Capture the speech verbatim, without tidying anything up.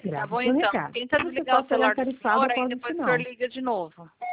Grave Tá bom, seu então. recado. Tenta Você desligar o pode pegar celular do tarifado senhor, aí após o depois o sinal. senhor liga de novo.